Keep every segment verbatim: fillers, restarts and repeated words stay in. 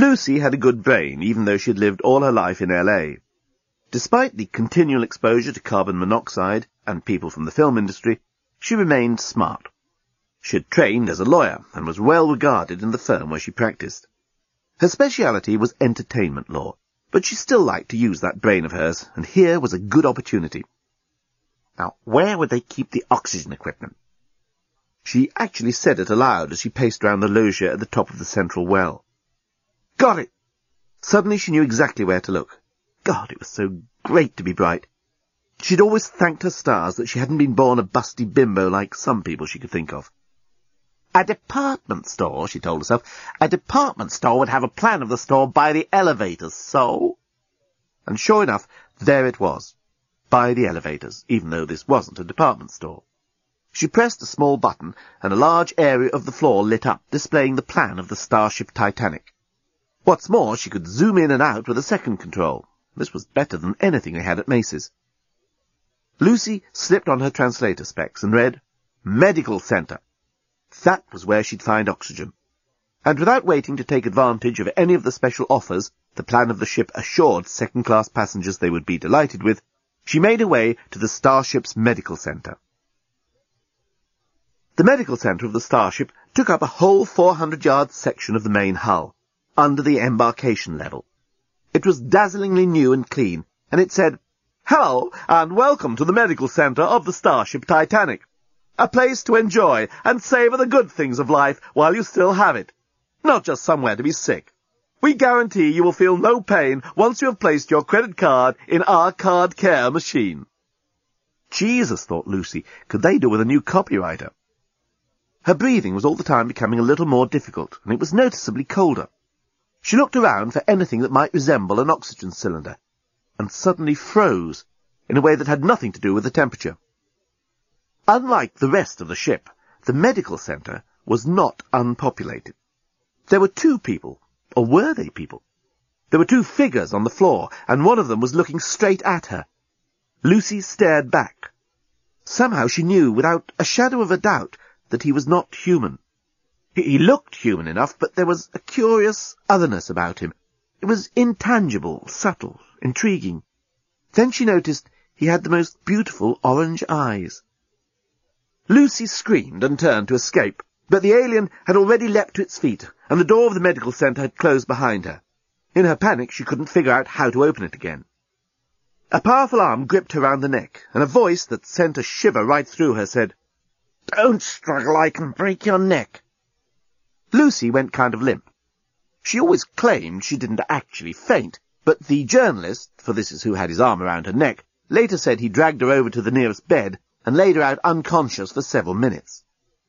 Lucy had a good brain, even though she had lived all her life in L A. Despite the continual exposure to carbon monoxide and people from the film industry, she remained smart. She had trained as a lawyer and was well regarded in the firm where she practiced. Her speciality was entertainment law, but she still liked to use that brain of hers, and here was a good opportunity. Now, where would they keep the oxygen equipment? She actually said it aloud as she paced round the loggia at the top of the central well. Got it! Suddenly she knew exactly where to look. God, it was so great to be bright. She'd always thanked her stars that she hadn't been born a busty bimbo like some people she could think of. A department store, she told herself. A department store would have a plan of the store by the elevators, so... And sure enough, there it was, by the elevators, even though this wasn't a department store. She pressed a small button, and a large area of the floor lit up, displaying the plan of the Starship Titanic. What's more, she could zoom in and out with a second control. This was better than anything they had at Macy's. Lucy slipped on her translator specs and read, Medical Center. That was where she'd find oxygen. And without waiting to take advantage of any of the special offers the plan of the ship assured second-class passengers they would be delighted with, she made her way to the Starship's Medical Center. The Medical Center of the Starship took up a whole four hundred yard section of the main hull, under the embarkation level. It was dazzlingly new and clean, and it said, Hello, and welcome to the Medical Center of the Starship Titanic. A place to enjoy and savor the good things of life while you still have it. Not just somewhere to be sick. We guarantee you will feel no pain once you have placed your credit card in our card care machine. Jesus, thought Lucy, could they do with a new copywriter? Her breathing was all the time becoming a little more difficult, and it was noticeably colder. She looked around for anything that might resemble an oxygen cylinder, and suddenly froze, in a way that had nothing to do with the temperature. Unlike the rest of the ship, the medical center was not unpopulated. There were two people, or were they people? There were two figures on the floor, and one of them was looking straight at her. Lucy stared back. Somehow she knew, without a shadow of a doubt, that he was not human. He, he looked human enough, but there was a curious otherness about him. It was intangible, subtle, intriguing. Then she noticed he had the most beautiful orange eyes. Lucy screamed and turned to escape, but the alien had already leapt to its feet, and the door of the medical centre had closed behind her. In her panic, she couldn't figure out how to open it again. A powerful arm gripped her round the neck, and a voice that sent a shiver right through her said, Don't struggle, I can break your neck. Lucy went kind of limp. She always claimed she didn't actually faint, but the journalist, for this is who had his arm around her neck, later said he dragged her over to the nearest bed and laid her out unconscious for several minutes.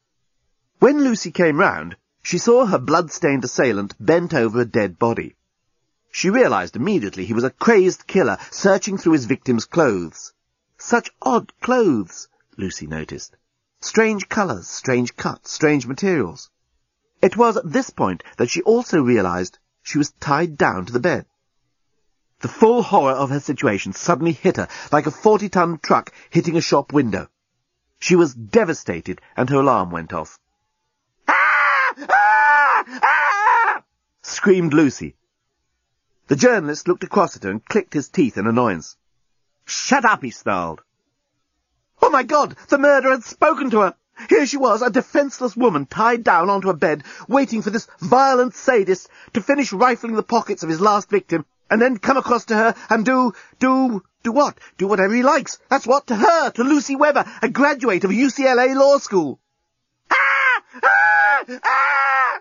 When Lucy came round, she saw her blood-stained assailant bent over a dead body. She realized immediately he was a crazed killer searching through his victim's clothes. Such odd clothes, Lucy noticed. Strange colours, strange cuts, strange materials. It was at this point that she also realized she was tied down to the bed. The full horror of her situation suddenly hit her like a forty-ton truck hitting a shop window. She was devastated, and her alarm went off. "Ah! Ah! Ah!" screamed Lucy. The journalist looked across at her and clicked his teeth in annoyance. "Shut up," he snarled. Oh my God! The murderer had spoken to her! Here she was, a defenceless woman, tied down onto a bed, waiting for this violent sadist to finish rifling the pockets of his last victim, and then come across to her and do, do, do what? Do whatever he likes. That's what? To her, to Lucy Weber, a graduate of U C L A Law School. Ah! Ah! Ah!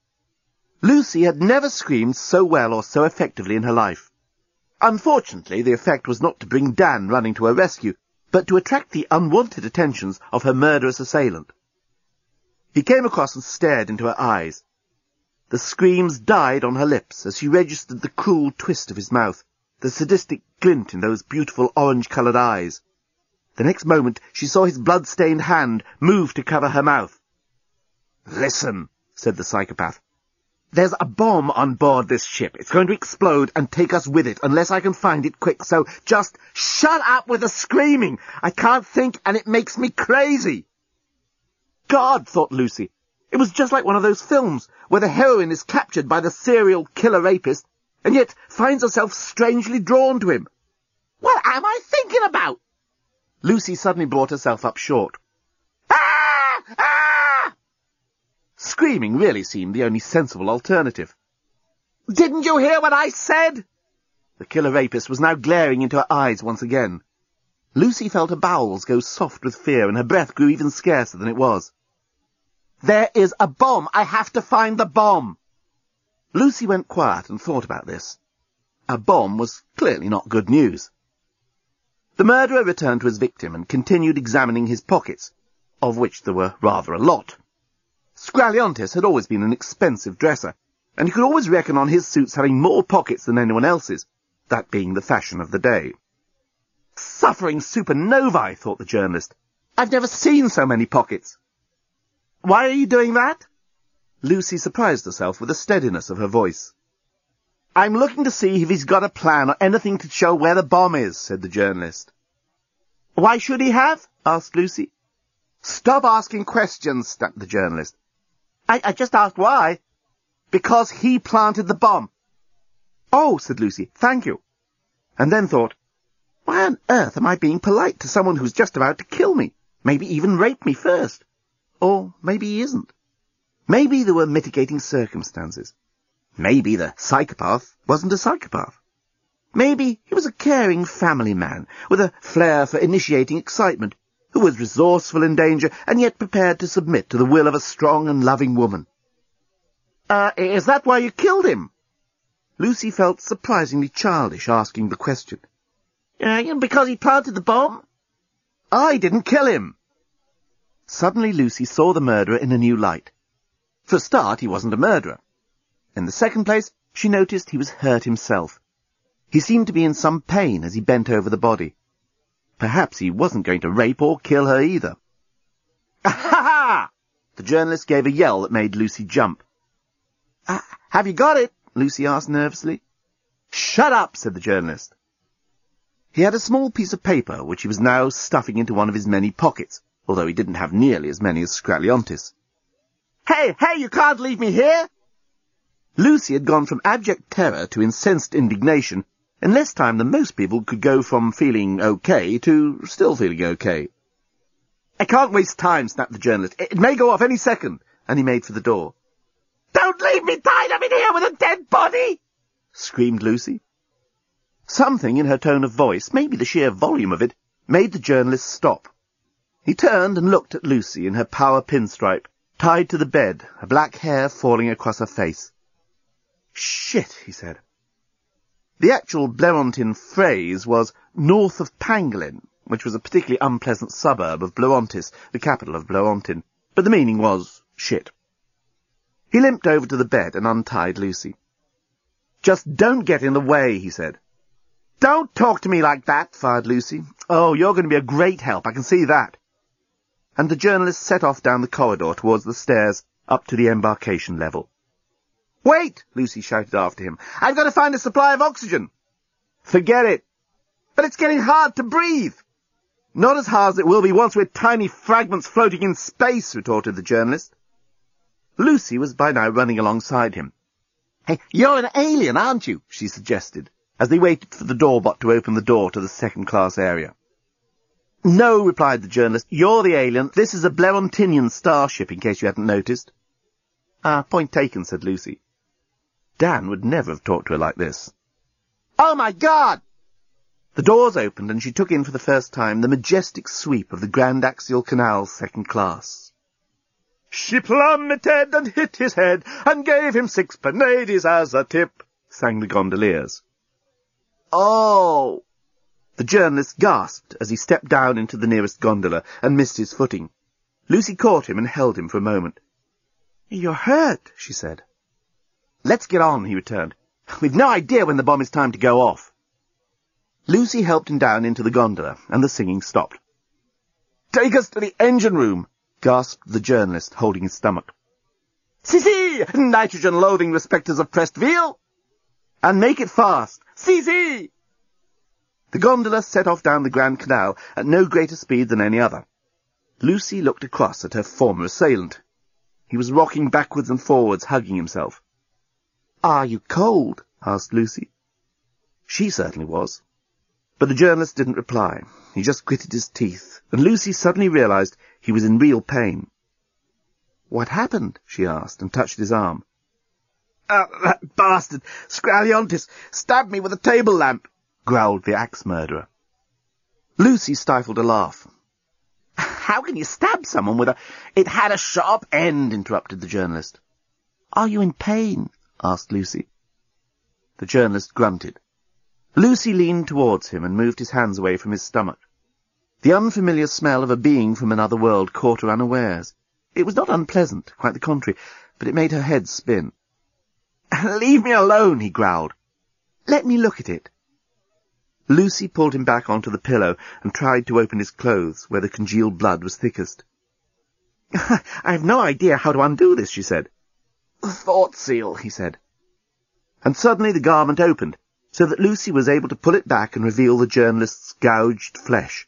Lucy had never screamed so well or so effectively in her life. Unfortunately, the effect was not to bring Dan running to her rescue, but to attract the unwanted attentions of her murderous assailant. He came across and stared into her eyes. The screams died on her lips as she registered the cruel twist of his mouth, the sadistic glint in those beautiful orange-coloured eyes. The next moment she saw his blood-stained hand move to cover her mouth. "Listen," said the psychopath. "There's a bomb on board this ship. It's going to explode and take us with it, unless I can find it quick, so just shut up with the screaming. I can't think, and it makes me crazy." God, thought Lucy, It was just like one of those films where the heroine is captured by the serial killer rapist and yet finds herself strangely drawn to him. What am I thinking about? Lucy suddenly brought herself up short. Ah! Ah! Screaming really seemed the only sensible alternative. Didn't you hear what I said? The killer rapist was now glaring into her eyes once again. Lucy felt her bowels go soft with fear, and her breath grew even scarcer than it was. There is a bomb. I have to find the bomb. Lucy went quiet and thought about this. A bomb was clearly not good news. The murderer returned to his victim and continued examining his pockets, of which there were rather a lot. Skraliontis had always been an expensive dresser, and you could always reckon on his suits having more pockets than anyone else's, that being the fashion of the day. Suffering supernovae, thought the journalist. I've never seen so many pockets. Why are you doing that? Lucy surprised herself with the steadiness of her voice. I'm looking to see if he's got a plan or anything to show where the bomb is, said the journalist. Why should he have? Asked Lucy. Stop asking questions, snapped the journalist. I, I just asked why. Because he planted the bomb. Oh, said Lucy, thank you. And then thought, why on earth am I being polite to someone who's just about to kill me? Maybe even rape me first. Or maybe he isn't. Maybe there were mitigating circumstances. Maybe the psychopath wasn't a psychopath. Maybe he was a caring family man with a flair for initiating excitement, who was resourceful in danger and yet prepared to submit to the will of a strong and loving woman. Uh, is that why you killed him? Lucy felt surprisingly childish asking the question. Uh, because he planted the bomb? I didn't kill him. Suddenly Lucy saw the murderer in a new light. For a start, he wasn't a murderer. In the second place, she noticed he was hurt himself. He seemed to be in some pain as he bent over the body. Perhaps he wasn't going to rape or kill her either. Ah-ha-ha! The journalist gave a yell that made Lucy jump. Uh, have you got it? Lucy asked nervously. Shut up, said the journalist. He had a small piece of paper which he was now stuffing into one of his many pockets, although he didn't have nearly as many as Skraliontis. Hey, hey, you can't leave me here! Lucy had gone from abject terror to incensed indignation in less time than most people could go from feeling okay to still feeling okay. I can't waste time, snapped the journalist. It may go off any second, and he made for the door. Don't leave me tied up in here with a dead body! Screamed Lucy. Something in her tone of voice, maybe the sheer volume of it, made the journalist stop. He turned and looked at Lucy in her power pinstripe, tied to the bed, her black hair falling across her face. Shit, he said. The actual Blerontin phrase was north of Pangolin, which was a particularly unpleasant suburb of Blerontis, the capital of Blerontin, but the meaning was shit. He limped over to the bed and untied Lucy. Just don't get in the way, he said. Don't talk to me like that, fired Lucy. Oh, you're going to be a great help, I can see that. And the journalist set off down the corridor towards the stairs up to the embarkation level. Wait, Lucy shouted after him. I've got to find a supply of oxygen. Forget it. But it's getting hard to breathe. Not as hard as it will be once we're tiny fragments floating in space, retorted the journalist. Lucy was by now running alongside him. Hey, you're an alien, aren't you? She suggested, as they waited for the doorbot to open the door to the second-class area. No, replied the journalist, you're the alien. This is a Blerontinian starship, in case you hadn't noticed. Ah, point taken, said Lucy. Dan would never have talked to her like this. Oh, my God! The doors opened, and she took in for the first time the majestic sweep of the Grand Axial Canal second class. She plummeted and hit his head, and gave him six penades as a tip, sang the gondoliers. Oh! The journalist gasped as he stepped down into the nearest gondola and missed his footing. Lucy caught him and held him for a moment. You're hurt, she said. Let's get on, he returned. We've no idea when the bomb is time to go off. Lucy helped him down into the gondola, and the singing stopped. Take us to the engine room, gasped the journalist, holding his stomach. Si, si, nitrogen-loathing respecters of pressed veal. And make it fast. Si, si. The gondola set off down the Grand Canal at no greater speed than any other. Lucy looked across at her former assailant. He was rocking backwards and forwards, hugging himself. "Are you cold?" asked Lucy. She certainly was. But the journalist didn't reply. He just gritted his teeth, and Lucy suddenly realized he was in real pain. "What happened?" she asked, and touched his arm. "Uh, that bastard, Scraliontis, stabbed me with a table lamp," growled the axe-murderer. Lucy stifled a laugh. "How can you stab someone with a—" "It had a sharp end," interrupted the journalist. "Are you in pain?" asked Lucy. The journalist grunted. Lucy leaned towards him and moved his hands away from his stomach. The unfamiliar smell of a being from another world caught her unawares. It was not unpleasant, quite the contrary, but it made her head spin. "Leave me alone," he growled. "Let me look at it." Lucy pulled him back onto the pillow and tried to open his clothes, where the congealed blood was thickest. "I have no idea how to undo this," she said. "Thought seal," he said. And suddenly the garment opened, so that Lucy was able to pull it back and reveal the journalist's gouged flesh.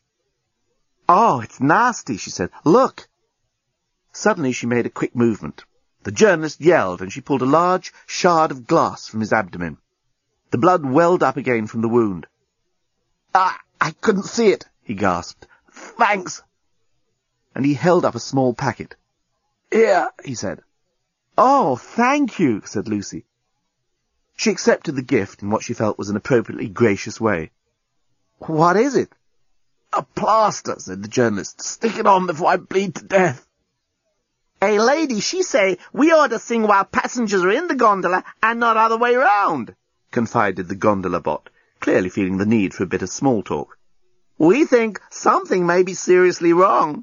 "Oh, it's nasty," she said. "Look!" Suddenly she made a quick movement. The journalist yelled, and she pulled a large shard of glass from his abdomen. The blood welled up again from the wound. "Ah, I couldn't see it," he gasped. "Thanks." And he held up a small packet. "Here," he said. "Oh, thank you," said Lucy. She accepted the gift in what she felt was an appropriately gracious way. "What is it?" "A plaster," said the journalist. "Stick it on before I bleed to death." "Hey, lady, she say we ought to sing while passengers are in the gondola and not other way round," confided the gondola bot, clearly feeling the need for a bit of small talk. "We think something may be seriously wrong."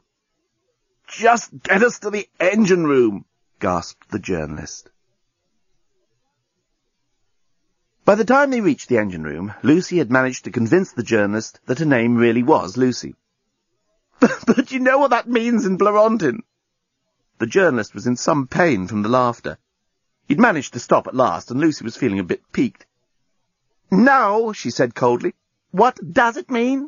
"Just get us to the engine room," gasped the journalist. By the time they reached the engine room, Lucy had managed to convince the journalist that her name really was Lucy. "But, but you know what that means in Blerontin?" The journalist was in some pain from the laughter. He'd managed to stop at last, and Lucy was feeling a bit piqued. "No," she said coldly. "What does it mean?"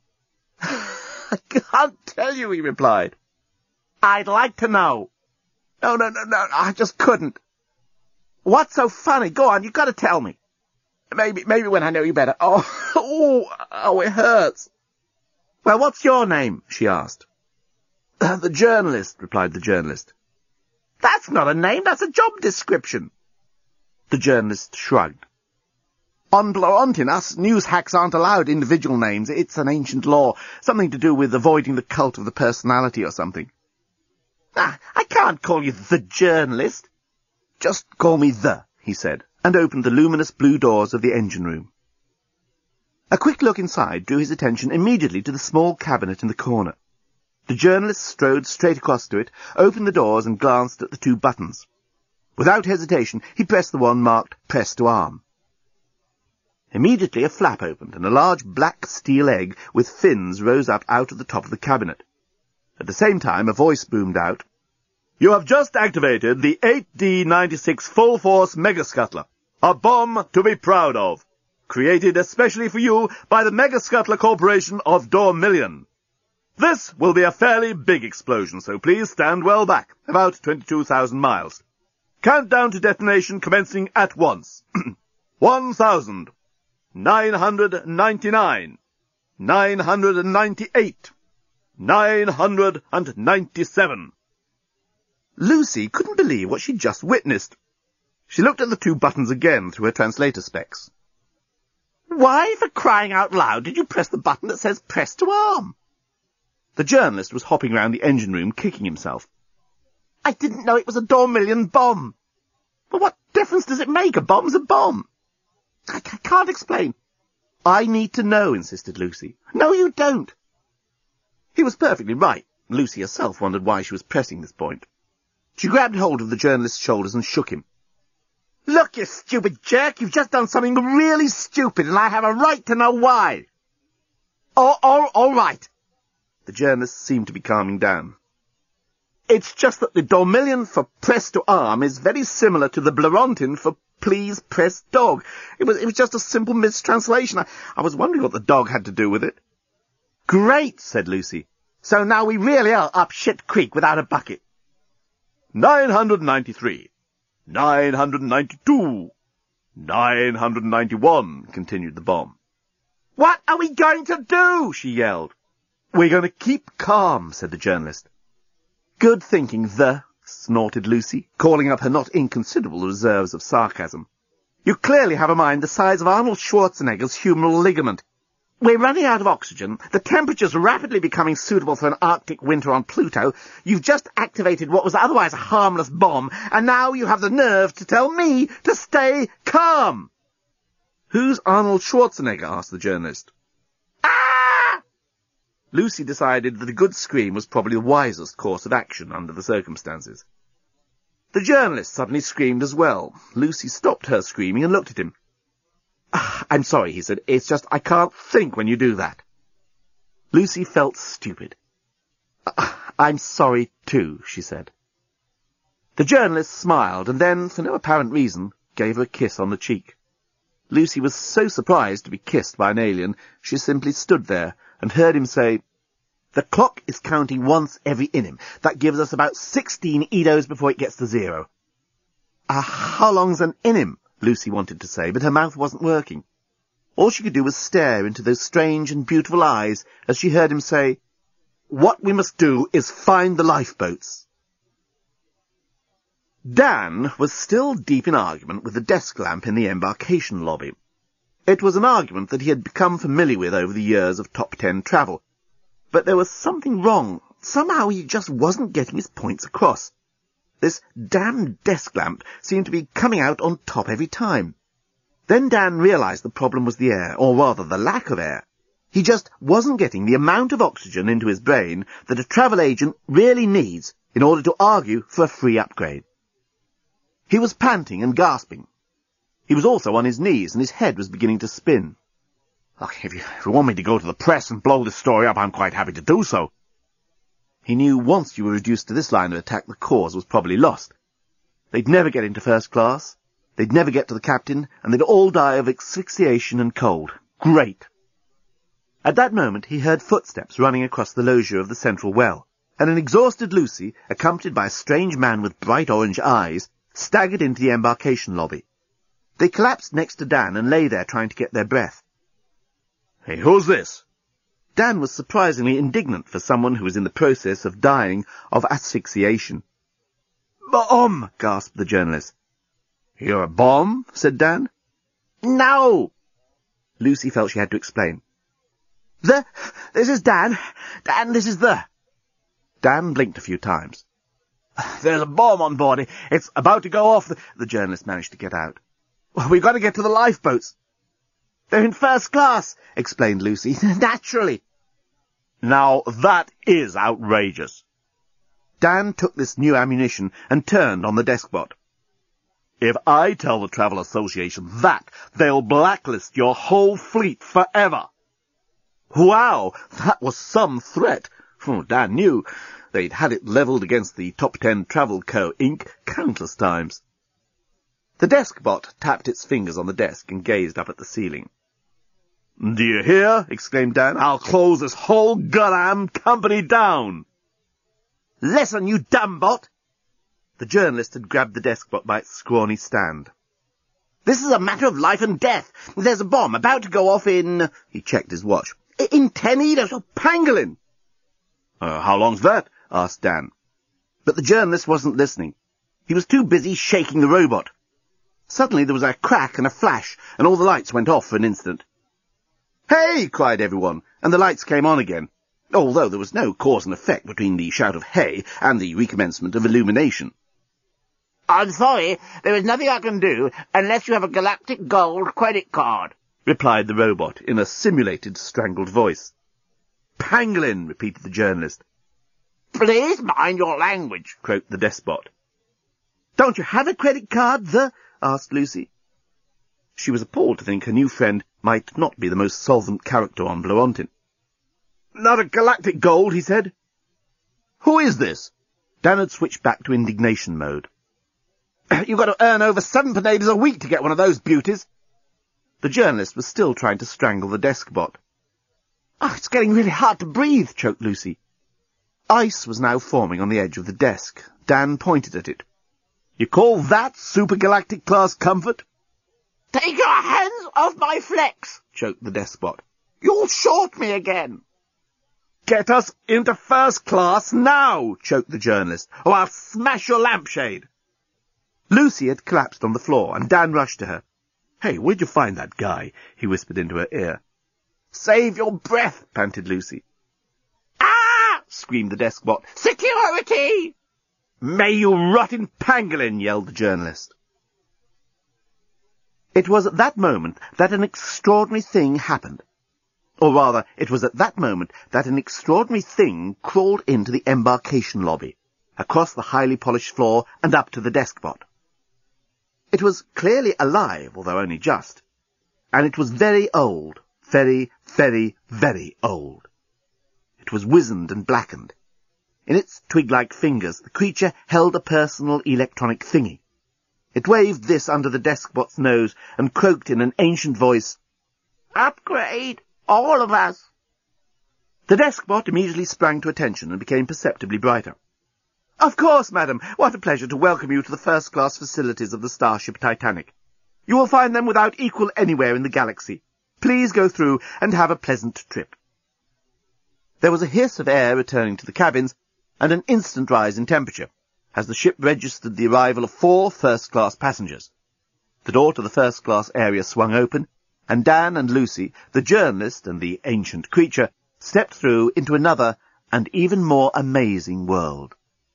"I can't tell you," he replied. "I'd like to know." No, no, no, no, I just couldn't." "What's so funny? Go on, you've got to tell me." Maybe, maybe when I know you better. Oh, oh, oh, it hurts." "Well, what's your name?" she asked. Uh, "The journalist," replied the journalist. "That's not a name, that's a job description." The journalist shrugged. "On Blerontin, us news hacks aren't allowed individual names. It's an ancient law, something to do with avoiding the cult of the personality or something." "Ah, I can't call you the journalist." "Just call me the," he said, and opened the luminous blue doors of the engine room. A quick look inside drew his attention immediately to the small cabinet in the corner. The journalist strode straight across to it, opened the doors, and glanced at the two buttons. Without hesitation, he pressed the one marked Press to Arm. Immediately a flap opened, and a large black steel egg with fins rose up out of the top of the cabinet. At the same time, a voice boomed out, "You have just activated the eight D ninety-six Full Force Megascuttler, a bomb to be proud of, created especially for you by the Megascuttler Corporation of Dormillion. This will be a fairly big explosion, so please stand well back, about twenty-two thousand miles. Countdown to detonation commencing at once. One thousand, nine hundred ninety-nine, nine hundred ninety-eight, nine hundred ninety-seven. Lucy couldn't believe what she'd just witnessed. She looked at the two buttons again through her translator specs. "Why, for crying out loud, did you press the button that says Press to Arm?" The journalist was hopping round the engine room, kicking himself. "I didn't know it was a Dormillion bomb." "Well, what difference does it make? A bomb's a bomb." I, I can't explain." "I need to know," insisted Lucy. "No, you don't." He was perfectly right. Lucy herself wondered why she was pressing this point. She grabbed hold of the journalist's shoulders and shook him. "Look, you stupid jerk, you've just done something really stupid, and I have a right to know why." Oh, all, all right." The journalist seemed to be calming down. "It's just that the Dormillion for Press to Arm is very similar to the Blerontin for Please Press Dog. It was, it was just a simple mistranslation. I, I was wondering what the dog had to do with it." "Great," said Lucy. "So now we really are up shit creek without a bucket." nine hundred ninety-three, nine hundred ninety-two, nine hundred ninety-one, continued the bomb. What are we going to do? She yelled. We're going to keep calm, said the journalist. Good thinking, the, snorted Lucy, calling up her not inconsiderable reserves of sarcasm. You clearly have a mind the size of Arnold Schwarzenegger's humeral ligament. We're running out of oxygen, the temperature's rapidly becoming suitable for an Arctic winter on Pluto, you've just activated what was otherwise a harmless bomb, and now you have the nerve to tell me to stay calm. Who's Arnold Schwarzenegger? Asked the journalist. Ah! Lucy decided that a good scream was probably the wisest course of action under the circumstances. The journalist suddenly screamed as well. Lucy stopped her screaming and looked at him. I'm sorry, he said. It's just I can't think when you do that. Lucy felt stupid. I'm sorry, too, she said. The journalist smiled and then, for no apparent reason, gave her a kiss on the cheek. Lucy was so surprised to be kissed by an alien, she simply stood there and heard him say, The clock is counting once every innim. That gives us about sixteen Edos before it gets to zero. Ah, uh, how long's an innim? Lucy wanted to say, but her mouth wasn't working. All she could do was stare into those strange and beautiful eyes as she heard him say, What we must do is find the lifeboats. Dan was still deep in argument with the desk lamp in the embarkation lobby. It was an argument that he had become familiar with over the years of top ten travel. But there was something wrong. Somehow he just wasn't getting his points across. This damned desk lamp seemed to be coming out on top every time. Then Dan realized the problem was the air, or rather the lack of air. He just wasn't getting the amount of oxygen into his brain that a travel agent really needs in order to argue for a free upgrade. He was panting and gasping. He was also on his knees, and his head was beginning to spin. Look, if you, if you want me to go to the press and blow this story up, I'm quite happy to do so. He knew once you were reduced to this line of attack, the cause was probably lost. They'd never get into first class, they'd never get to the captain, and they'd all die of asphyxiation and cold. Great! At that moment he heard footsteps running across the loggia of the central well, and an exhausted Lucy, accompanied by a strange man with bright orange eyes, staggered into the embarkation lobby. They collapsed next to Dan and lay there trying to get their breath. Hey, who's this? Dan was surprisingly indignant for someone who was in the process of dying of asphyxiation. Bomb! Gasped the journalist. You're a bomb? Said Dan. No! Lucy felt she had to explain. The, this is Dan. Dan, this is the... Dan blinked a few times. There's a bomb on board. It's about to go off. The, the journalist managed to get out. We've got to get to the lifeboats. They're in first class, explained Lucy. Naturally. Now that is outrageous. Dan took this new ammunition and turned on the deskbot. If I tell the Travel Association that, they'll blacklist your whole fleet forever. Wow, that was some threat. Oh, Dan knew they'd had it levelled against the Top Ten Travel Co. Incorporated countless times. The deskbot tapped its fingers on the desk and gazed up at the ceiling. Do you hear? Exclaimed Dan. I'll close this whole goddamn company down. Listen, you dumb bot! The journalist had grabbed the deskbot by its scrawny stand. This is a matter of life and death. There's a bomb about to go off in... He checked his watch. In ten Edos. Oh, pangolin! Uh, how long's that? Asked Dan. But the journalist wasn't listening. He was too busy shaking the robot. Suddenly there was a crack and a flash, and all the lights went off for an instant. Hey! Cried everyone, and the lights came on again, although there was no cause and effect between the shout of hey and the recommencement of illumination. I'm sorry, there is nothing I can do unless you have a galactic gold credit card, replied the robot in a simulated, strangled voice. Pangolin, repeated the journalist. Please mind your language, croaked the despot. Don't you have a credit card, the... asked Lucy. She was appalled to think her new friend might not be the most solvent character on Blorontin. Not a galactic gold, he said. Who is this? Dan had switched back to indignation mode. You've got to earn over seven panadas a week to get one of those beauties. The journalist was still trying to strangle the deskbot. Oh, it's getting really hard to breathe, choked Lucy. Ice was now forming on the edge of the desk. Dan pointed at it. "You call that supergalactic-class comfort?" "Take your hands off my flex," choked the deskbot. "You'll short me again." "Get us into first class now," choked the journalist, "or I'll smash your lampshade." Lucy had collapsed on the floor, and Dan rushed to her. "Hey, where'd you find that guy?" he whispered into her ear. "Save your breath," panted Lucy. "Ah!" screamed the deskbot. "Security!" "May you rot in pangolin!" yelled the journalist. It was at that moment that an extraordinary thing happened. Or rather, it was at that moment that an extraordinary thing crawled into the embarkation lobby, across the highly polished floor and up to the deskbot. It was clearly alive, although only just, and it was very old, very, very, very old. It was wizened and blackened. In its twig-like fingers, the creature held a personal electronic thingy. It waved this under the deskbot's nose and croaked in an ancient voice, "Upgrade, all of us." The deskbot immediately sprang to attention and became perceptibly brighter. "Of course, madam. What a pleasure to welcome you to the first-class facilities of the Starship Titanic. You will find them without equal anywhere in the galaxy. Please go through and have a pleasant trip." There was a hiss of air returning to the cabins, and an instant rise in temperature, as the ship registered the arrival of four first-class passengers. The door to the first-class area swung open, and Dan and Lucy, the journalist and the ancient creature, stepped through into another and even more amazing world.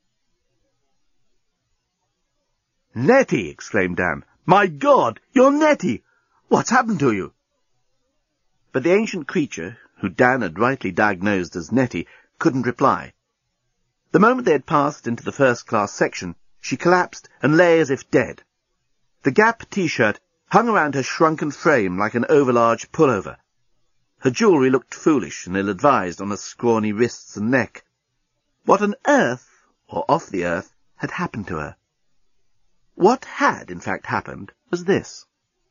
"Nettie!" exclaimed Dan. "My God, you're Nettie! What's happened to you?" But the ancient creature, who Dan had rightly diagnosed as Nettie, couldn't reply. The moment they had passed into the first-class section, she collapsed and lay as if dead. The Gap T-shirt hung around her shrunken frame like an overlarge pullover. Her jewellery looked foolish and ill-advised on her scrawny wrists and neck. What on earth, or off the earth, had happened to her? What had, in fact, happened was this.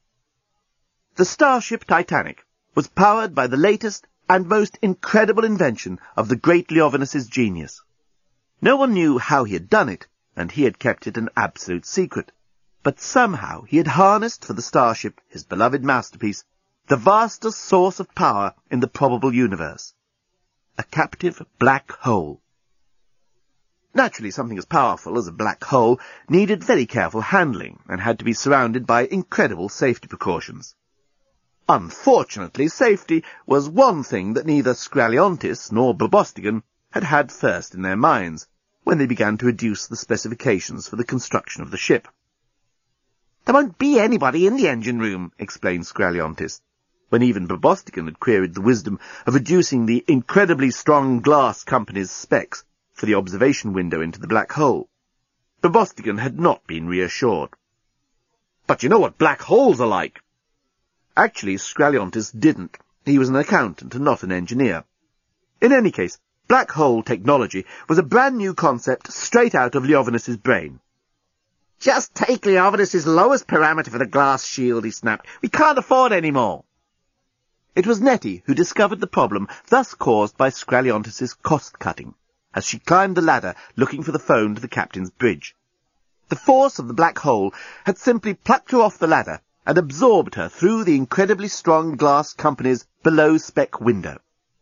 The Starship Titanic was powered by the latest and most incredible invention of the great Leovinus's genius. No one knew how he had done it, and he had kept it an absolute secret. But somehow he had harnessed for the Starship, his beloved masterpiece, the vastest source of power in the probable universe. A captive black hole. Naturally, something as powerful as a black hole needed very careful handling and had to be surrounded by incredible safety precautions. Unfortunately, safety was one thing that neither Skraliontis nor Bobostigan had had first in their minds when they began to reduce the specifications for the construction of the ship. "There won't be anybody in the engine room," explained Skraliontis, when even Bobostigan had queried the wisdom of reducing the incredibly strong glass company's specs for the observation window into the black hole. Bobostigan had not been reassured. "But you know what black holes are like." Actually, Skraliontis didn't. He was an accountant and not an engineer. In any case, black hole technology was a brand new concept straight out of Leovinus's brain. "Just take Leovinus's lowest parameter for the glass shield," he snapped. "We can't afford any more." It was Nettie who discovered the problem thus caused by Skraliontis's cost-cutting, as she climbed the ladder looking for the phone to the captain's bridge. The force of the black hole had simply plucked her off the ladder and absorbed her through the incredibly strong glass company's below-spec window.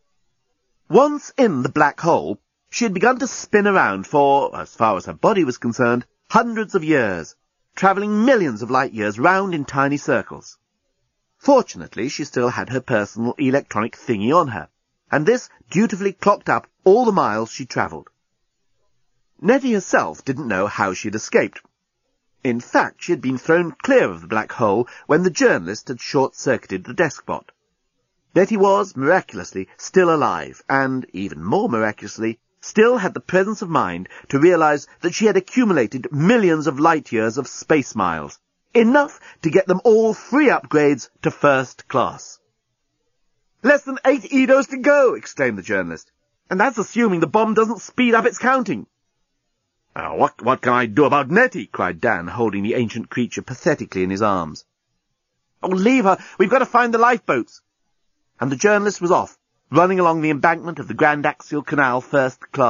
Once in the black hole, she had begun to spin around for, as far as her body was concerned, hundreds of years, travelling millions of light-years round in tiny circles. Fortunately, she still had her personal electronic thingy on her, and this dutifully clocked up all the miles she travelled. Nettie herself didn't know how she had escaped. In fact, she had been thrown clear of the black hole when the journalist had short-circuited the deskbot. Nettie was, miraculously, still alive, and, even more miraculously, still had the presence of mind to realize that she had accumulated millions of light-years of space miles, enough to get them all free upgrades to first class. "Less than eight Edos to go!" exclaimed the journalist. "And that's assuming the bomb doesn't speed up its counting." Oh, what, what can I do about Nettie?" cried Dan, holding the ancient creature pathetically in his arms. "Oh, leave her! We've got to find the lifeboats!" And the journalist was off, running along the embankment of the Grand Axial Canal first class,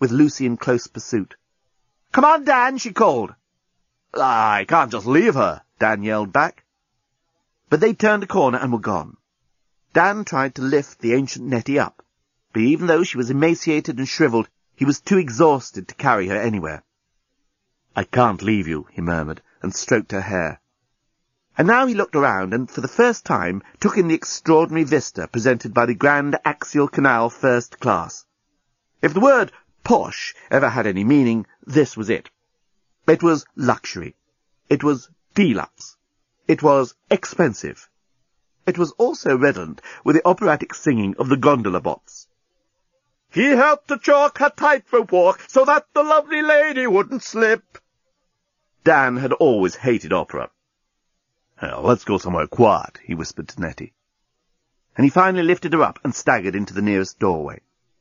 with Lucy in close pursuit. "Come on, Dan," she called. "I can't just leave her," Dan yelled back. But they turned a corner and were gone. Dan tried to lift the ancient Nettie up, but even though she was emaciated and shriveled, he was too exhausted to carry her anywhere. "I can't leave you," he murmured, and stroked her hair. And now he looked around and, for the first time, took in the extraordinary vista presented by the Grand Axial Canal First Class. If the word posh ever had any meaning, this was it. It was luxury. It was deluxe. It was expensive. It was also redolent with the operatic singing of the gondola bots. "He helped to chalk her tightrope walk so that the lovely lady wouldn't slip." Dan had always hated opera. "Well, let's go somewhere quiet," he whispered to Nettie. And he finally lifted her up and staggered into the nearest doorway.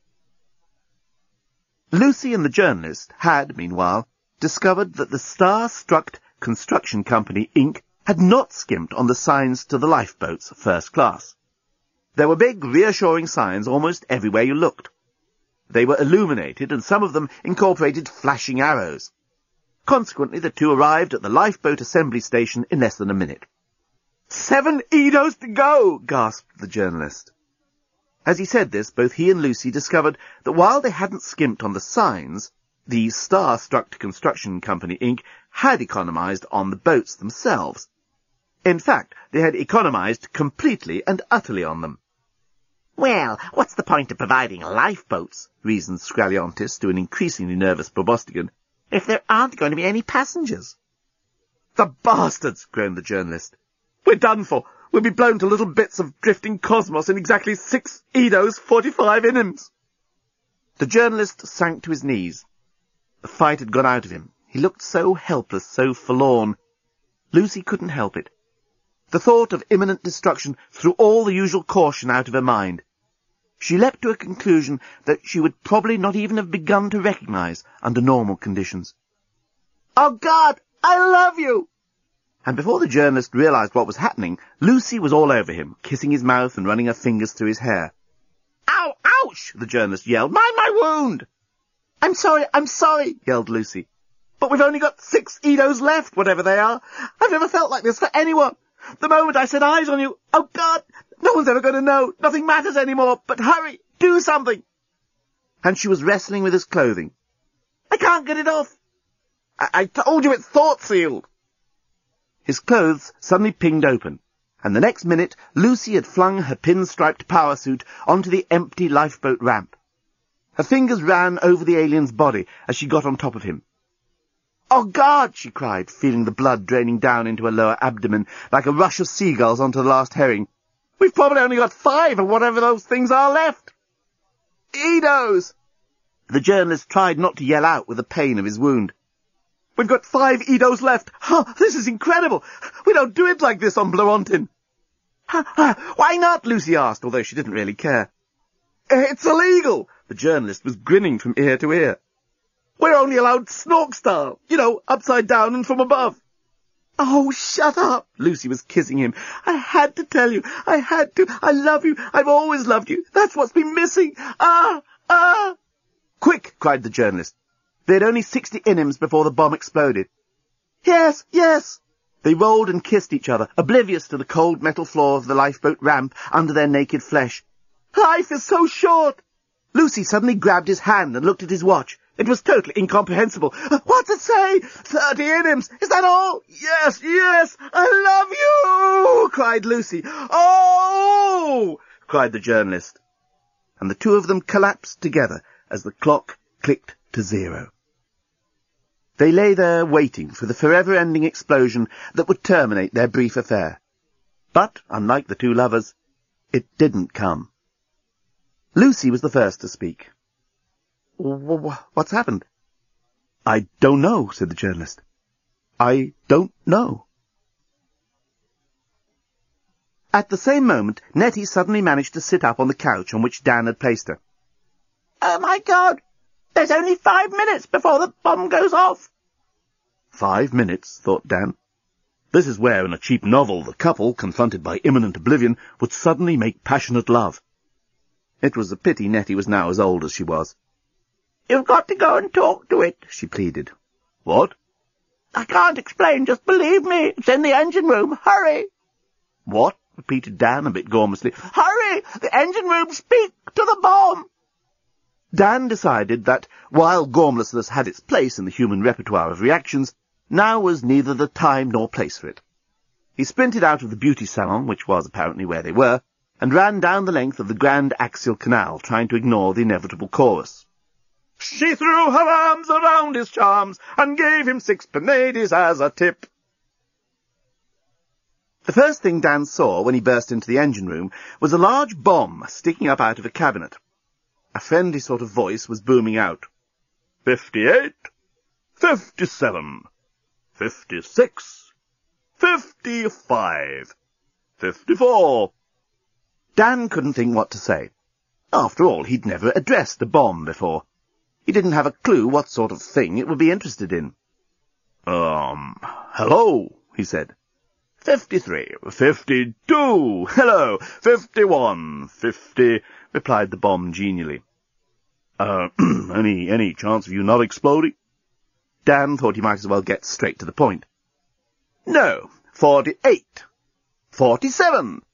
Lucy and the journalist had, meanwhile, discovered that the Star-Struck Construction Company, Incorporated had not skimped on the signs to the lifeboats first class. There were big, reassuring signs almost everywhere you looked. They were illuminated, and some of them incorporated flashing arrows. Consequently, the two arrived at the lifeboat assembly station in less than a minute. "Seven Edos to go!" gasped the journalist. As he said this, both he and Lucy discovered that while they hadn't skimped on the signs, the Star-Struck Construction Company, Incorporated had economized on the boats themselves. In fact, they had economized completely and utterly on them. "Well, what's the point of providing lifeboats," reasoned Scraliontis to an increasingly nervous Probostigan, "if there aren't going to be any passengers?" "The bastards!" groaned the journalist. "We're done for. We'll be blown to little bits of drifting cosmos in exactly six Edos, forty-five Inims." The journalist sank to his knees. The fight had gone out of him. He looked so helpless, so forlorn. Lucy couldn't help it. The thought of imminent destruction threw all the usual caution out of her mind. She leapt to a conclusion that she would probably not even have begun to recognize under normal conditions. "Oh, God, I love you!" And before the journalist realized what was happening, Lucy was all over him, kissing his mouth and running her fingers through his hair. "Ow, ouch!" the journalist yelled. "Mind my wound!" "I'm sorry, I'm sorry," yelled Lucy. "But we've only got six Edos left, whatever they are. I've never felt like this for anyone. The moment I set eyes on you, oh God, no one's ever going to know. Nothing matters anymore. But hurry, do something." And she was wrestling with his clothing. "I can't get it off." I, I told you it's thought-sealed." His clothes suddenly pinged open, and the next minute Lucy had flung her pin-striped power suit onto the empty lifeboat ramp. Her fingers ran over the alien's body as she got on top of him. "Oh, God!" she cried, feeling the blood draining down into her lower abdomen like a rush of seagulls onto the last herring. "We've probably only got five of whatever those things are left." "Edos!" The journalist tried not to yell out with the pain of his wound. "We've got five Edos left. Oh, this is incredible. We don't do it like this on Blorontin." "Why not?" Lucy asked, although she didn't really care. "It's illegal." The journalist was grinning from ear to ear. "We're only allowed snork style, you know, upside down and from above." "Oh, shut up." Lucy was kissing him. "I had to tell you. I had to. I love you. I've always loved you. That's what's been missing. Ah, ah." "Quick!" cried the journalist. They had only sixty Inims before the bomb exploded. "Yes, yes." They rolled and kissed each other, oblivious to the cold metal floor of the lifeboat ramp under their naked flesh. "Life is so short." Lucy suddenly grabbed his hand and looked at his watch. It was totally incomprehensible. "What's it say? Thirty Inims. Is that all?" "Yes, yes, I love you!" cried Lucy. "Oh!" cried the journalist. And the two of them collapsed together as the clock clicked to zero. They lay there waiting for the forever-ending explosion that would terminate their brief affair. But, unlike the two lovers, it didn't come. Lucy was the first to speak. "What's happened?" "I don't know," said the journalist. "I don't know." At the same moment, Nettie suddenly managed to sit up on the couch on which Dan had placed her. "Oh, my God! There's only five minutes before the bomb goes off." Five minutes, thought Dan. This is where, in a cheap novel, the couple, confronted by imminent oblivion, would suddenly make passionate love. It was a pity Nettie was now as old as she was. You've got to go and talk to it, she pleaded. What? I can't explain, just believe me. It's in the engine room. Hurry! What? Repeated Dan a bit gormlessly. Hurry! The engine room, speak to the bomb! Dan decided that, while gormlessness had its place in the human repertoire of reactions, now was neither the time nor place for it. He sprinted out of the beauty salon, which was apparently where they were, and ran down the length of the Grand Axial Canal, trying to ignore the inevitable chorus. She threw her arms around his charms and gave him six panades as a tip. The first thing Dan saw when he burst into the engine room was a large bomb sticking up out of a cabinet. A friendly sort of voice was booming out. Fifty-eight, fifty-seven, fifty-six, fifty-five, fifty-four. Dan couldn't think what to say. After all, he'd never addressed a bomb before. He didn't have a clue what sort of thing it would be interested in. Um, hello, he said. Fifty-three, fifty-two, hello, fifty-one, fifty, replied the bomb genially. Uh, any, any chance of you not exploding? Dan thought he might as well get straight to the point. No, forty-eight, forty-seven.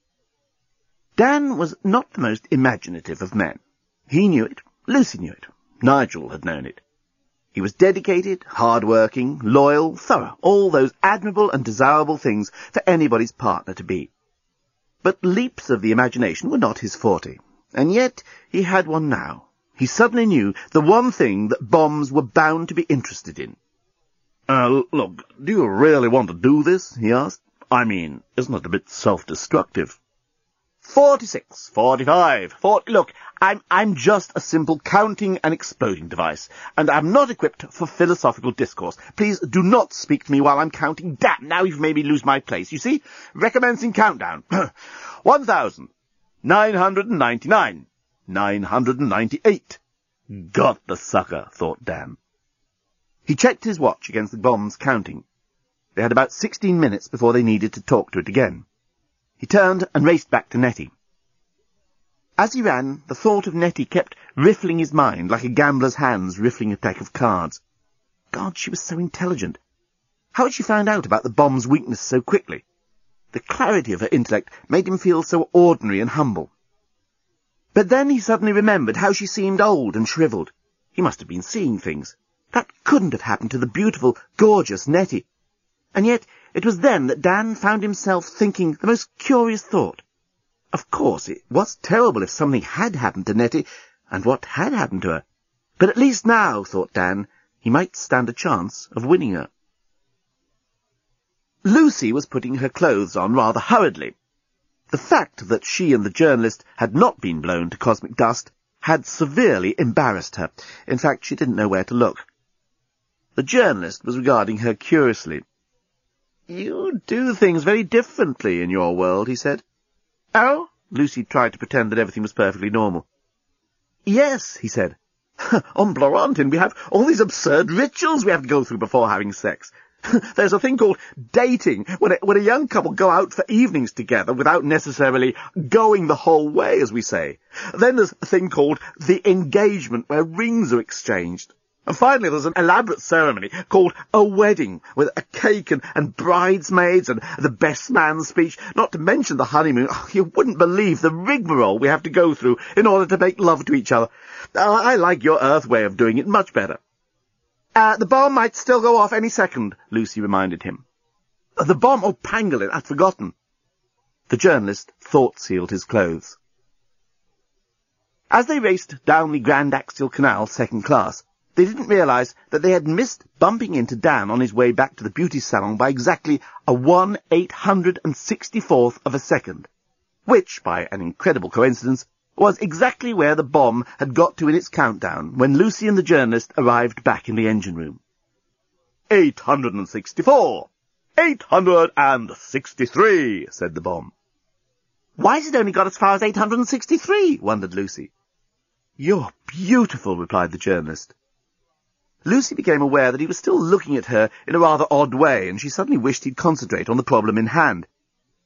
Dan was not the most imaginative of men. He knew it, Lucy knew it, Nigel had known it. He was dedicated, hard-working, loyal, thorough, all those admirable and desirable things for anybody's partner to be. But leaps of the imagination were not his forte, and yet he had one now. He suddenly knew the one thing that bombs were bound to be interested in. Uh, look, do you really want to do this? He asked. I mean, isn't it a bit self-destructive? Forty-six, forty-five, forty... Look, I'm, I'm just a simple counting and exploding device, and I'm not equipped for philosophical discourse. Please do not speak to me while I'm counting. Damn, now you've made me lose my place. You see? Recommencing countdown. One thousand, nine hundred and ninety-nine, nine hundred and ninety-eight. Got the sucker, thought Dan. He checked his watch against the bomb's counting. They had about sixteen minutes before they needed to talk to it again. He turned and raced back to Nettie. As he ran, the thought of Nettie kept riffling his mind like a gambler's hands riffling a deck of cards. God, she was so intelligent. How had she found out about the bomb's weakness so quickly? The clarity of her intellect made him feel so ordinary and humble. But then he suddenly remembered how she seemed old and shriveled. He must have been seeing things. That couldn't have happened to the beautiful, gorgeous Nettie. And yet it was then that Dan found himself thinking the most curious thought. Of course, it was terrible if something had happened to Nettie, and what had happened to her. But at least now, thought Dan, he might stand a chance of winning her. Lucy was putting her clothes on rather hurriedly. The fact that she and the journalist had not been blown to cosmic dust had severely embarrassed her. In fact, she didn't know where to look. The journalist was regarding her curiously. You do things very differently in your world, he said. Oh? Lucy tried to pretend that everything was perfectly normal. Yes, he said. On Blorantin we have all these absurd rituals we have to go through before having sex. There's a thing called dating, when a, when a young couple go out for evenings together without necessarily going the whole way, as we say. Then there's a thing called the engagement, where rings are exchanged. And finally there's an elaborate ceremony called a wedding, with a cake and, and bridesmaids and the best man's speech, not to mention the honeymoon. Oh, you wouldn't believe the rigmarole we have to go through in order to make love to each other. Uh, I like your Earth way of doing it much better. Uh, the bomb might still go off any second, Lucy reminded him. Uh, the bomb? Oh, Pangolin, I'd forgotten. The journalist thought-sealed his clothes. As they raced down the Grand Axial Canal second class, they didn't realise that they had missed bumping into Dan on his way back to the beauty salon by exactly a one eight hundred and sixty-fourth of a second, which, by an incredible coincidence, was exactly where the bomb had got to in its countdown when Lucy and the journalist arrived back in the engine room. Eight hundred and sixty-four! Eight hundred and sixty-three, said the bomb. Why has it only got as far as eight hundred and sixty-three? Wondered Lucy. You're beautiful, replied the journalist. Lucy became aware that he was still looking at her in a rather odd way, and she suddenly wished he'd concentrate on the problem in hand.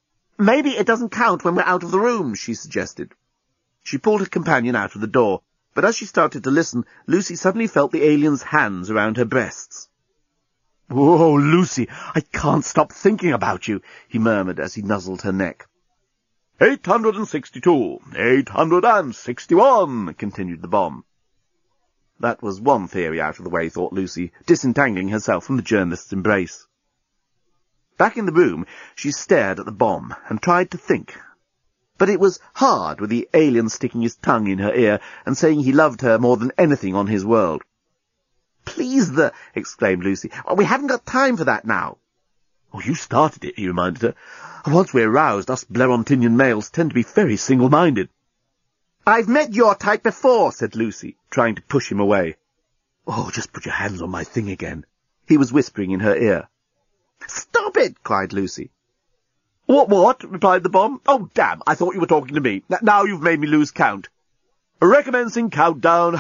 Maybe it doesn't count when we're out of the room, she suggested. She pulled her companion out of the door. But as she started to listen, Lucy suddenly felt the alien's hands around her breasts. "Whoa, Lucy, I can't stop thinking about you," he murmured as he nuzzled her neck. eight hundred sixty-two, eight hundred sixty-one, continued the bomb. That was one theory out of the way, thought Lucy, disentangling herself from the journalist's embrace. Back in the room, she stared at the bomb and tried to think. But it was hard with the alien sticking his tongue in her ear and saying he loved her more than anything on his world. "Please, the," exclaimed Lucy. "Oh, we haven't got time for that now." "Oh, you started it," he reminded her. "Once we're roused, us Blerontinian males tend to be very single-minded." "I've met your type before," said Lucy, trying to push him away. "Oh, just put your hands on my thing again," he was whispering in her ear. "Stop it!" cried Lucy. "What, what?" replied the bomb. "Oh, damn, I thought you were talking to me. Now you've made me lose count. Recommencing countdown.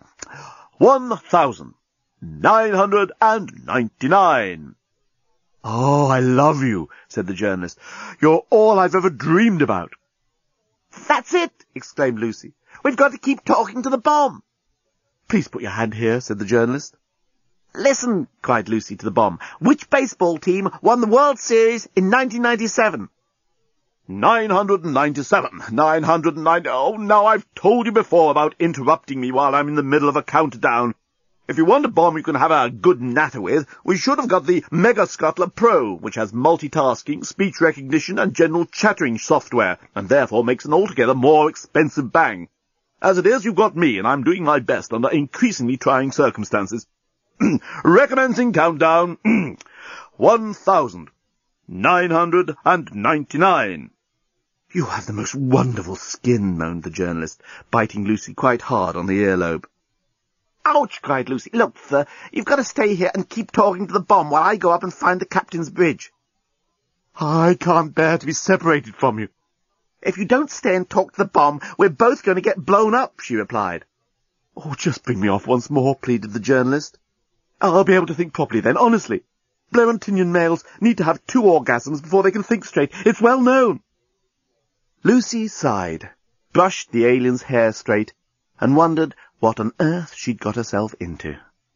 One thousand nine hundred and ninety-nine. "Oh, I love you," said the journalist. "You're all I've ever dreamed about." "That's it!" exclaimed Lucy. "We've got to keep talking to the bomb." "Please put your hand here," said the journalist. "Listen," cried Lucy to the bomb. "Which baseball team won the World Series in nineteen ninety-seven? Nine hundred and ninety-seven. Nine hundred and ninety... Oh, now I've told you before about interrupting me while I'm in the middle of a countdown. If you want a bomb you can have a good natter with, we should have got the Mega Scuttler Pro, which has multitasking, speech recognition, and general chattering software, and therefore makes an altogether more expensive bang. As it is, you've got me, and I'm doing my best under increasingly trying circumstances. Recommencing countdown. One thousand nine hundred and ninety-nine. "You have the most wonderful skin," moaned the journalist, biting Lucy quite hard on the earlobe. "Ouch!" cried Lucy. "Look, sir, you've got to stay here and keep talking to the bomb while I go up and find the captain's bridge." "I can't bear to be separated from you." "If you don't stay and talk to the bomb, we're both going to get blown up," she replied. "Oh, just bring me off once more," pleaded the journalist. "I'll be able to think properly then, honestly. Blerontinian males need to have two orgasms before they can think straight. It's well known." Lucy sighed, brushed the alien's hair straight, and wondered what on earth she'd got herself into.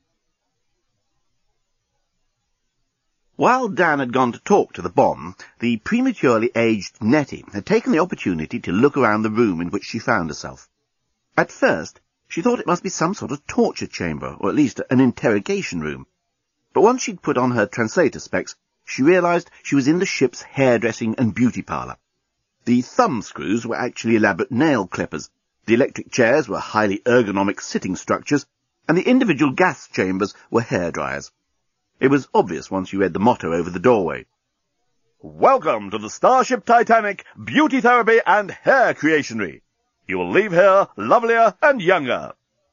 While Dan had gone to talk to the bomb, the prematurely aged Nettie had taken the opportunity to look around the room in which she found herself. At first, she thought it must be some sort of torture chamber, or at least an interrogation room. But once she'd put on her translator specs, she realized she was in the ship's hairdressing and beauty parlour. The thumb screws were actually elaborate nail clippers, the electric chairs were highly ergonomic sitting structures, and the individual gas chambers were hairdryers. It was obvious once you read the motto over the doorway. "Welcome to the Starship Titanic Beauty Therapy and Hair Creationery. You will leave here lovelier and younger."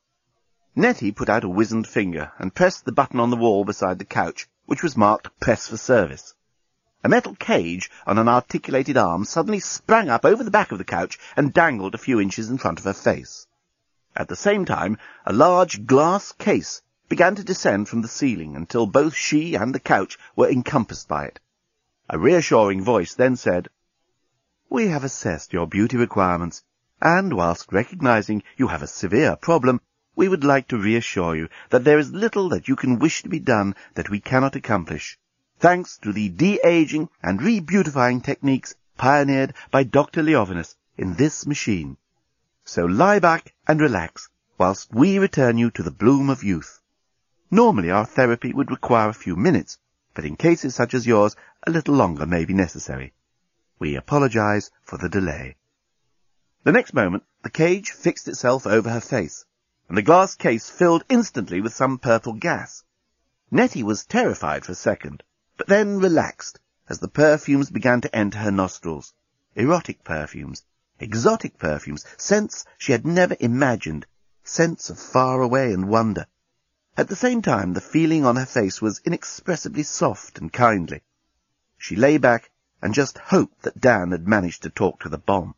Nettie put out a wizened finger and pressed the button on the wall beside the couch, which was marked Press for Service. A metal cage on an articulated arm suddenly sprang up over the back of the couch and dangled a few inches in front of her face. At the same time, a large glass case began to descend from the ceiling until both she and the couch were encompassed by it. A reassuring voice then said, "We have assessed your beauty requirements, and whilst recognizing you have a severe problem, we would like to reassure you that there is little that you can wish to be done that we cannot accomplish, thanks to the de-aging and re-beautifying techniques pioneered by Doctor Leovinus in this machine. So lie back and relax, whilst we return you to the bloom of youth. Normally our therapy would require a few minutes, but in cases such as yours, a little longer may be necessary. We apologize for the delay." The next moment, the cage fixed itself over her face, and the glass case filled instantly with some purple gas. Nettie was terrified for a second, but then relaxed as the perfumes began to enter her nostrils. Erotic perfumes, exotic perfumes, scents she had never imagined, scents of far away and wonder. At the same time, the feeling on her face was inexpressibly soft and kindly. She lay back and just hoped that Dan had managed to talk to the bomb.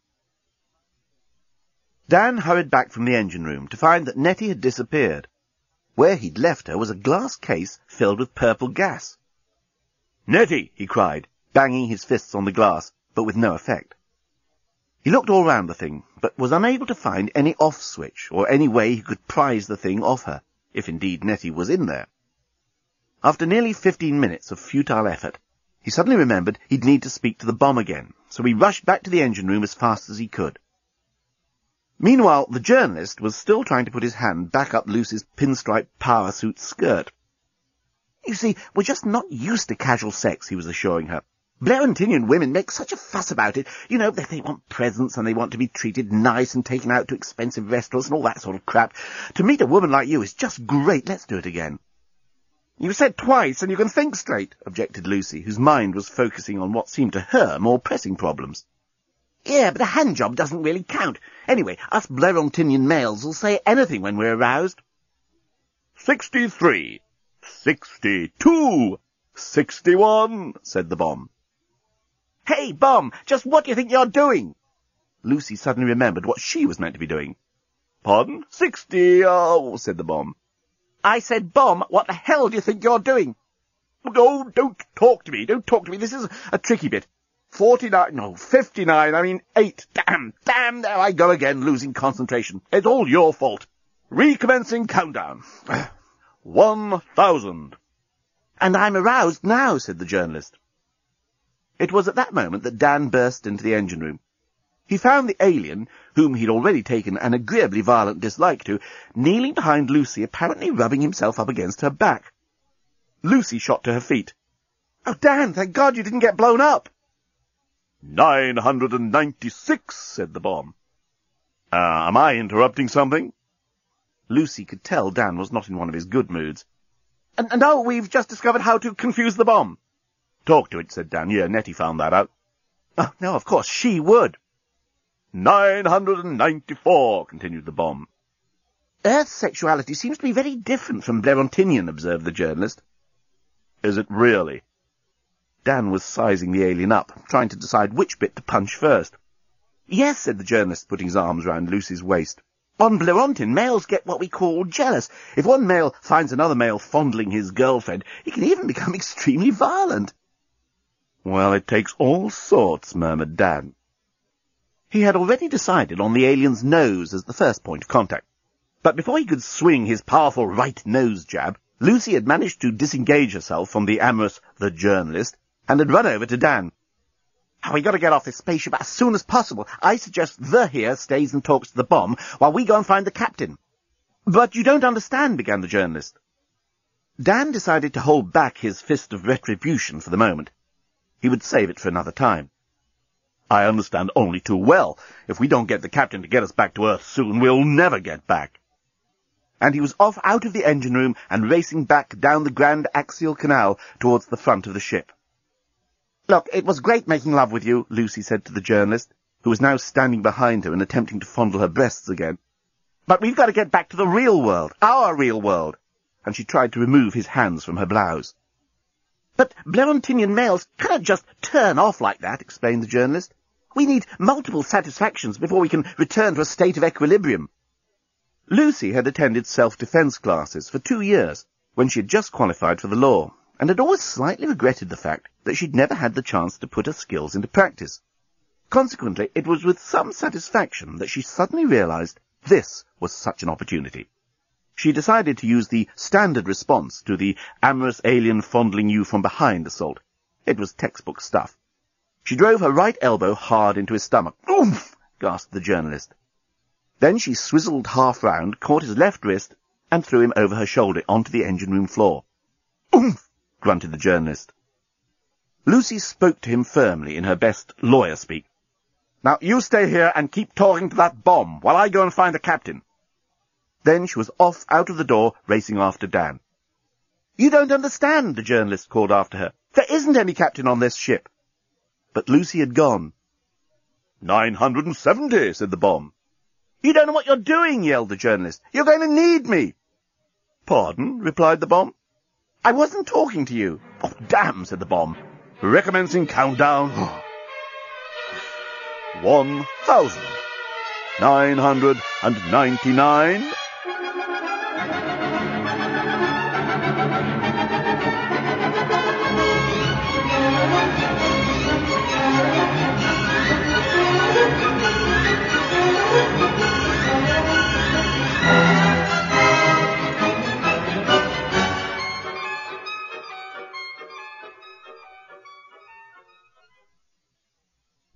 Dan hurried back from the engine room to find that Nettie had disappeared. Where he'd left her was a glass case filled with purple gas. "Nettie!" he cried, banging his fists on the glass, but with no effect. He looked all round the thing, but was unable to find any off switch or any way he could prise the thing off her, if indeed Nettie was in there. After nearly fifteen minutes of futile effort, he suddenly remembered he'd need to speak to the bomb again, so he rushed back to the engine room as fast as he could. Meanwhile, the journalist was still trying to put his hand back up Lucy's pinstripe power suit skirt. "You see, we're just not used to casual sex," he was assuring her. "Blairentinian women make such a fuss about it. You know, that they want presents and they want to be treated nice and taken out to expensive restaurants and all that sort of crap. To meet a woman like you is just great. Let's do it again." "You've said twice and you can think straight," objected Lucy, whose mind was focusing on what seemed to her more pressing problems. "Yeah, but a hand job doesn't really count. Anyway, us Blairentinian males will say anything when we're aroused." Sixty-three, sixty-two, sixty-one, said the bomb. "Hey, Bomb, just what do you think you're doing?" Lucy suddenly remembered what she was meant to be doing. "Pardon? Sixty, oh, said the bomb. "I said, Bomb, what the hell do you think you're doing?" "Oh, don't talk to me, don't talk to me. This is a tricky bit. Forty-nine, no, fifty-nine, I mean eight. Damn, damn, there I go again, losing concentration. It's all your fault. Recommencing countdown. One thousand. "And I'm aroused now," said the journalist. It was at that moment that Dan burst into the engine room. He found the alien, whom he'd already taken an agreeably violent dislike to, kneeling behind Lucy, apparently rubbing himself up against her back. Lucy shot to her feet. "Oh, Dan, thank God you didn't get blown up." Nine hundred and ninety-six, said the bomb. Uh, am I interrupting something?" Lucy could tell Dan was not in one of his good moods. And, and oh, we've just discovered how to confuse the bomb." "Talk to it," said Dan. "Yeah, Nettie found that out." "Oh, no, of course, she would." Nine hundred and ninety-four, continued the bomb. "Earth's sexuality seems to be very different from Blairentinian," observed the journalist. "Is it really?" Dan was sizing the alien up, trying to decide which bit to punch first. "Yes," said the journalist, putting his arms round Lucy's waist. "On Blairentin, males get what we call jealous. If one male finds another male fondling his girlfriend, he can even become extremely violent." "Well, it takes all sorts," murmured Dan. He had already decided on the alien's nose as the first point of contact. But before he could swing his powerful right nose jab, Lucy had managed to disengage herself from the amorous the journalist and had run over to Dan. "Oh, we got to get off this spaceship as soon as possible. I suggest the here stays and talks to the bomb while we go and find the captain." "But you don't understand," began the journalist. Dan decided to hold back his fist of retribution for the moment. He would save it for another time. "I understand only too well. If we don't get the captain to get us back to Earth soon, we'll never get back." And he was off out of the engine room and racing back down the Grand Axial Canal towards the front of the ship. "Look, it was great making love with you," Lucy said to the journalist, who was now standing behind her and attempting to fondle her breasts again. "But we've got to get back to the real world, our real world." And she tried to remove his hands from her blouse. "But Blairentinian males cannot just turn off like that," explained the journalist. "We need multiple satisfactions before we can return to a state of equilibrium." Lucy had attended self-defense classes for two years, when she had just qualified for the law, and had always slightly regretted the fact that she'd never had the chance to put her skills into practice. Consequently, it was with some satisfaction that she suddenly realized this was such an opportunity. She decided to use the standard response to the amorous alien fondling you from behind assault. It was textbook stuff. She drove her right elbow hard into his stomach. "Oomph!" gasped the journalist. Then she swizzled half round, caught his left wrist, and threw him over her shoulder onto the engine room floor. "Oomph!" grunted the journalist. Lucy spoke to him firmly in her best lawyer-speak. "Now, you stay here and keep talking to that bomb while I go and find the captain." Then she was off out of the door, racing after Dan. "You don't understand," the journalist called after her. "There isn't any captain on this ship." But Lucy had gone. Nine hundred and seventy, said the bomb. "You don't know what you're doing," yelled the journalist. "You're going to need me." "Pardon?" replied the bomb. "I wasn't talking to you." "Oh, damn," said the bomb. "Recommencing countdown." One thousand nine hundred and ninety-nine.